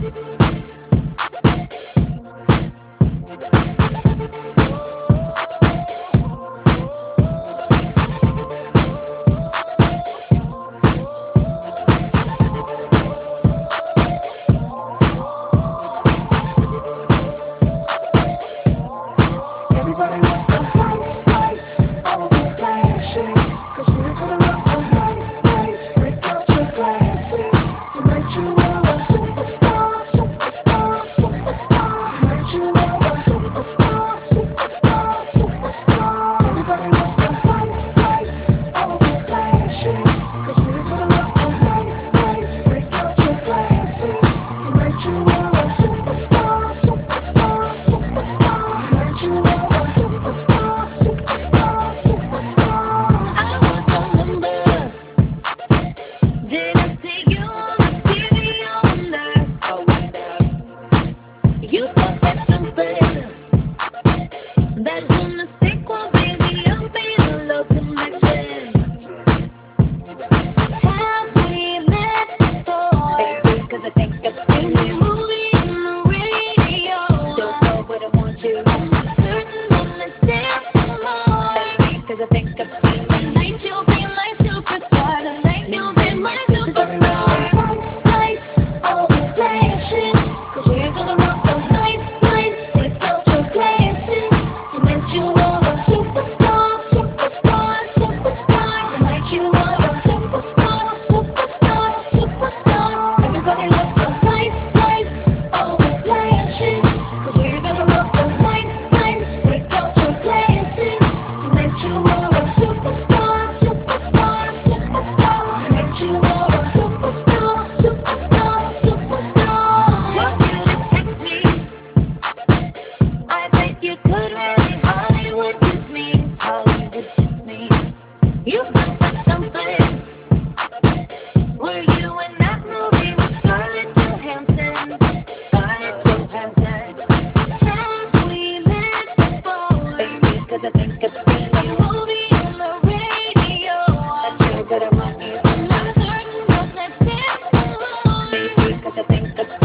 Everybody wants those lights, lights, all of the flashing. Cause we're gonna rock the night, night, break out your glasses. Tonight you are a superstar, superstar, superstar. Tonight you are a superstar, superstar, superstar. Everybody wants those lights, lights, all of the flashing. Cause we're gonna rock the night, night, break out your glasses. Tonight you are a superstar, superstar, superstar. Tonight you are a superstar, superstar, superstar. I was on the bus. Did I see you on the TV? I wonder. I wonder. You thought that something that was a mistake. Well, baby, I'm feeling low connection. Have we met before? Baby, 'cause I think I've seen you movie on the radio. Don't know, but I want you. I'm certain when it's there for more. Baby, 'cause I think I've seen you. Tonight you'll be my superstar. Tonight you'll be my superstar. Lights, lights, all the flashing. Cause we're gonna rock the night, night, break out your glasses. Tonight you are a superstar, superstar, superstar. Tonight you are a superstar, superstar, superstar. Everybody loves the lights, lights, all the flashing. Cause we're gonna rock the night, night, break out your glasses. Tonight you are a superstar, superstar, superstar. Tonight you are a superstar, superstar, superstar. Want you to text me. I bet you could really Hollywood kiss me. Hollywood kiss me. You thought that something. Were you in that movie with Scarlett Johansson? Scarlett Johansson. Have we met before? Baby, 'cause I think I've seen you movie on the radio. That you're gonna run you. I'm not certain, but let's dance alone. Baby, 'cause I think I've